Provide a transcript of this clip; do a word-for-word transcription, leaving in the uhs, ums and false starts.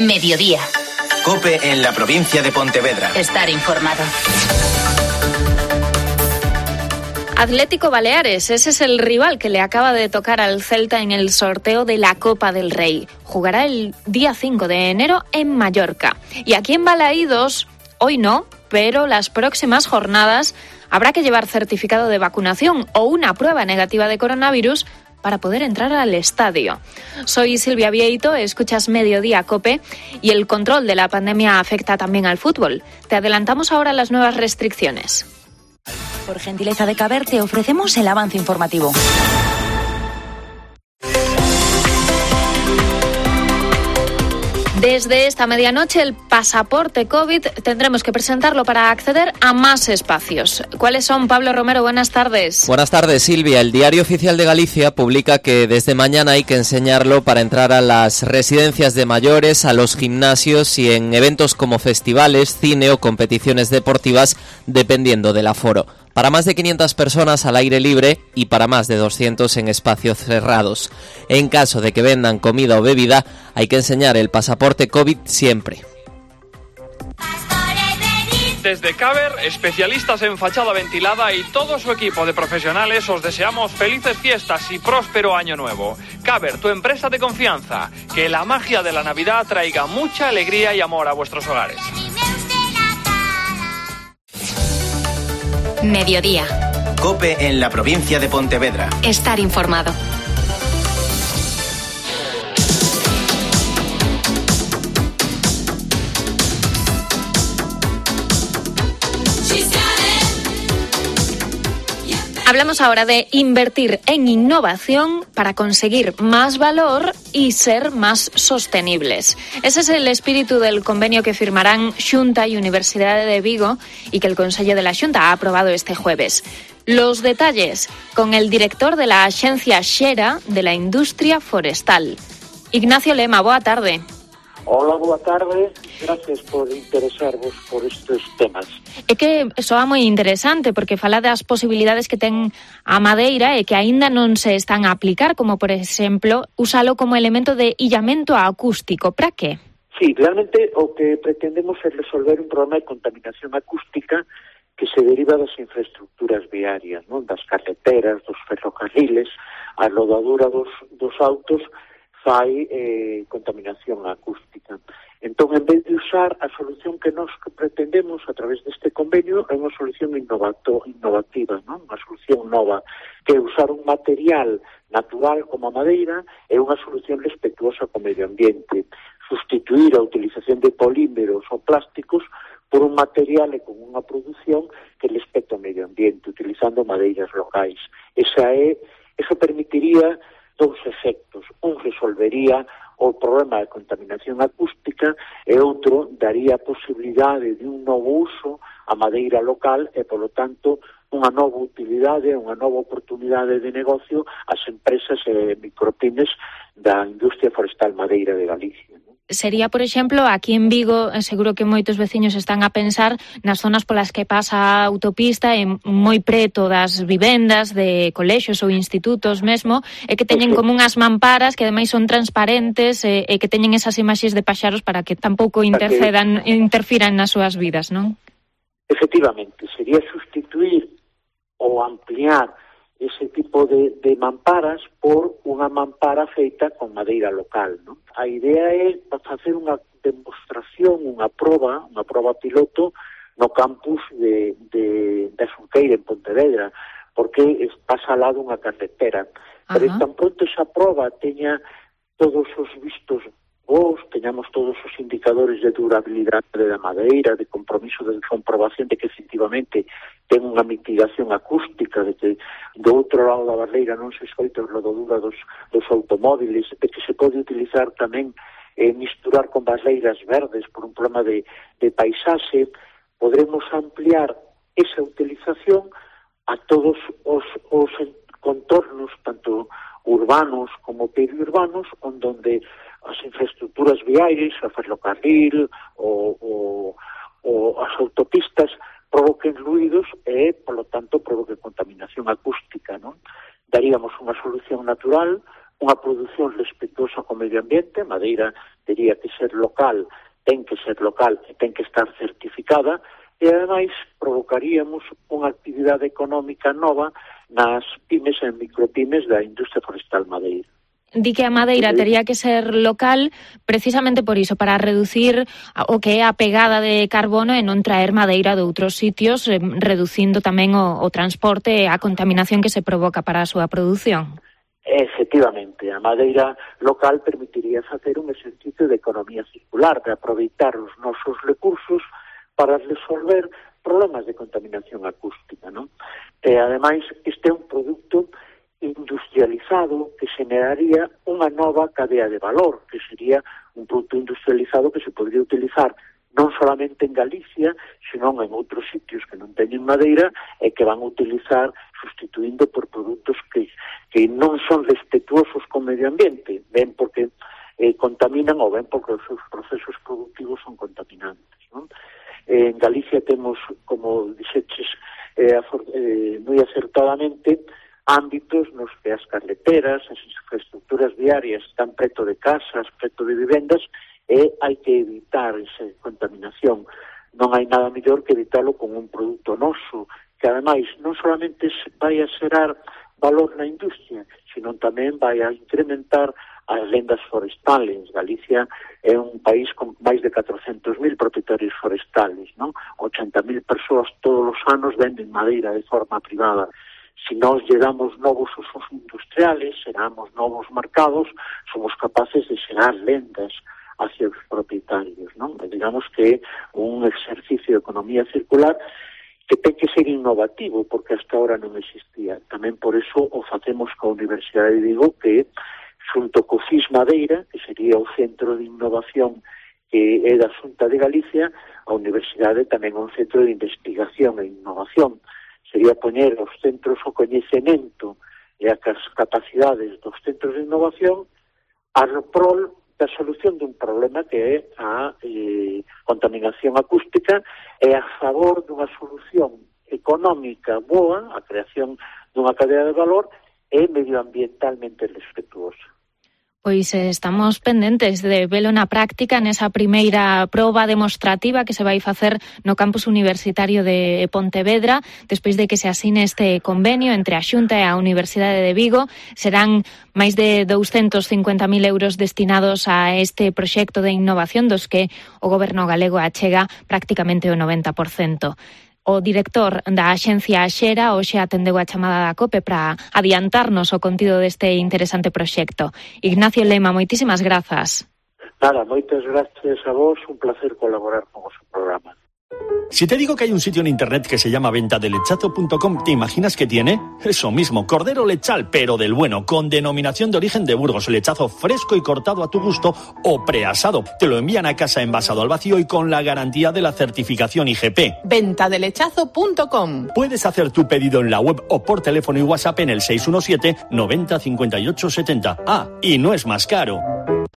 Mediodía. COPE en la provincia de Pontevedra. Estar informado. Atlético Baleares, ese es el rival que le acaba de tocar al Celta en el sorteo de la Copa del Rey. Jugará el día cinco de enero en Mallorca. Y aquí en Balaídos, hoy no, pero las próximas jornadas habrá que llevar certificado de vacunación o una prueba negativa de coronavirus para poder entrar al estadio. Soy Silvia Vieito, escuchas Mediodía COPE y el control de la pandemia afecta también al fútbol. Te adelantamos ahora las nuevas restricciones. Por gentileza de Caber te ofrecemos el avance informativo. Desde esta medianoche el pasaporte COVID tendremos que presentarlo para acceder a más espacios. ¿Cuáles son, Pablo Romero? Buenas tardes. Buenas tardes, Silvia. El Diario Oficial de Galicia publica que desde mañana hay que enseñarlo para entrar a las residencias de mayores, a los gimnasios y en eventos como festivales, cine o competiciones deportivas, dependiendo del aforo. Para más de quinientas personas al aire libre y para más de doscientos en espacios cerrados. En caso de que vendan comida o bebida, hay que enseñar el pasaporte COVID siempre. Desde Caber, especialistas en fachada ventilada y todo su equipo de profesionales, os deseamos felices fiestas y próspero año nuevo. Caber, tu empresa de confianza. Que la magia de la Navidad traiga mucha alegría y amor a vuestros hogares. Mediodía. COPE en la provincia de Pontevedra. Estar informado. Hablamos ahora de invertir en innovación para conseguir más valor y ser más sostenibles. Ese es el espíritu del convenio que firmarán Xunta y Universidad de Vigo y que el Consello de la Xunta ha aprobado este jueves. Los detalles con el director de la Axencia Xera de la Industria Forestal. Ignacio Lema, boa tarde. Hola, boa tarde. Gracias por interesarvos por estes temas. É que soa moi interesante porque fala das posibilidades que ten a madeira e que aínda non se están a aplicar, como por exemplo, usalo como elemento de illamento acústico. Para que? Sí, realmente o que pretendemos é resolver un problema de contaminación acústica que se deriva das infraestructuras viarias, non? Das carreteras, dos ferrocarriles, a rodadura dos, dos autos fai eh, contaminación acústica. Entón, en vez de usar a solución que nos pretendemos a través deste convenio, é unha solución innovato, innovativa, non? Unha solución nova, que é usar un material natural como a madeira é unha solución respetuosa co medio ambiente. Sustituir a utilización de polímeros ou plásticos por un material e con unha produción que respecta o medio ambiente, utilizando madeiras locais. Esa é, eso permitiría dous efectos. Un resolvería o problema de contaminación acústica e outro daría a posibilidade de un novo uso a madeira local e, polo tanto, unha nova utilidade, unha nova oportunidade de negocio ás empresas e micropymes da industria forestal madeira de Galicia. Sería, por exemplo, aquí en Vigo, seguro que moitos veciños están a pensar nas zonas polas que pasa a autopista e moi preto das vivendas de colexios ou institutos mesmo, e que teñen como unhas mamparas que ademais son transparentes e, e que teñen esas imaxes de paxaros para que tampouco intercedan, interfiran nas súas vidas, non? Efectivamente, sería sustituir ou ampliar ese tipo de, de mamparas por unha mampara feita con madeira local, non? A idea é facer unha demostración, unha proba, unha proba piloto no campus de, de, de Xunqueira, en Pontevedra, porque pasa ao lado unha carretera. Pero tan pronto esa proba teña todos os vistos vos, teñamos todos os indicadores de durabilidade da madeira, de compromiso de comprobación de que efectivamente ten unha mitigación acústica, de que do outro lado da barreira non se escoita a rodadura dos, dos automóviles, de que se pode utilizar tamén eh, misturar con barreiras verdes por un problema de, de paisaxe, podremos ampliar esa utilización a todos os, os contornos, tanto urbanos como periurbanos, onde as infraestructuras viarias, a ferrocarril ou, ou, ou as autopistas provoquen ruidos e, polo tanto, provoquen contaminación acústica, non? Daríamos unha solución natural unha produción respetuosa co medio ambiente. A madeira teria que ser local, ten que ser local e ten que estar certificada, e ademais provocaríamos unha actividade económica nova nas pymes e micropymes da industria forestal madeira. Di que a madeira tería que ser local precisamente por iso, para reducir o que é a pegada de carbono e non traer madeira de outros sitios, reducindo tamén o, o transporte e a contaminación que se provoca para a súa produción. Efectivamente, a madeira local permitiría facer un exercicio de economía circular, de aproveitar os nosos recursos para resolver problemas de contaminación acústica, non? E, ademais, este é un produto industrializado que xeraría unha nova cadea de valor, que sería un produto industrializado que se podría utilizar non solamente en Galicia, senón en outros sitios que non teñen madeira e que van a utilizar sustituindo por produtos que, que non son respetuosos co medio ambiente, ben porque eh, contaminan ou ben porque os seus procesos productivos son contaminantes, non? Eh, en Galicia temos, como dixeches eh, afor, eh, moi acertadamente, ámbitos nos que as carreteras, as infraestructuras viarias están preto de casas, preto de vivendas, e hai que evitar esa contaminación. Non hai nada mellor que evitalo con un produto noso, que ademais non solamente vai a xerar valor na industria, sino tamén vai a incrementar as lendas forestales. Galicia é un país con máis de catrocentos mil propietarios forestales, non? ochenta mil persoas todos os anos venden madeira de forma privada. Si nós lle damos novos usos industriales, xeramos novos mercados, somos capaces de xerar lendas hacia os propietarios, non? E digamos que é un exercicio de economía circular que ten que ser innovativo, porque hasta ahora non existía. Tamén por eso o facemos coa Universidade de Vigo, que xunto co F I S Madeira, que sería o centro de innovación que é da Xunta de Galicia, a Universidade tamén é un centro de investigación e innovación. Sería poñer os centros o coñecemento e as capacidades dos centros de innovación a prol da solución dun problema que é a eh, contaminación acústica e a favor dunha solución económica boa, a creación dunha cadea de valor e medioambientalmente respetuosa. Pois estamos pendentes de velo na práctica nesa primeira proba demostrativa que se vai facer no campus universitario de Pontevedra, despois de que se asine este convenio entre a Xunta e a Universidade de Vigo. Serán máis de douscentos cincuenta mil euros destinados a este proxecto de innovación, dos que o goberno galego achega prácticamente o noventa por cento. O director da Axencia Xera hoxe atendeu a chamada da COPE para adiantarnos o contido deste interesante proxecto. Ignacio Lema, moitísimas grazas. Nada, moitas gracias a vos, un placer colaborar con o seu programa. Si te digo que hay un sitio en internet que se llama venta de lechazo punto com, ¿te imaginas que tiene? Eso mismo, cordero lechal, pero del bueno, con denominación de origen de Burgos, lechazo fresco y cortado a tu gusto o preasado. Te lo envían a casa envasado al vacío y con la garantía de la certificación I G P. venta de lechazo punto com. Puedes hacer tu pedido en la web o por teléfono y WhatsApp en el seis uno siete noventa cincuenta y ocho setenta. Ah, y no es más caro.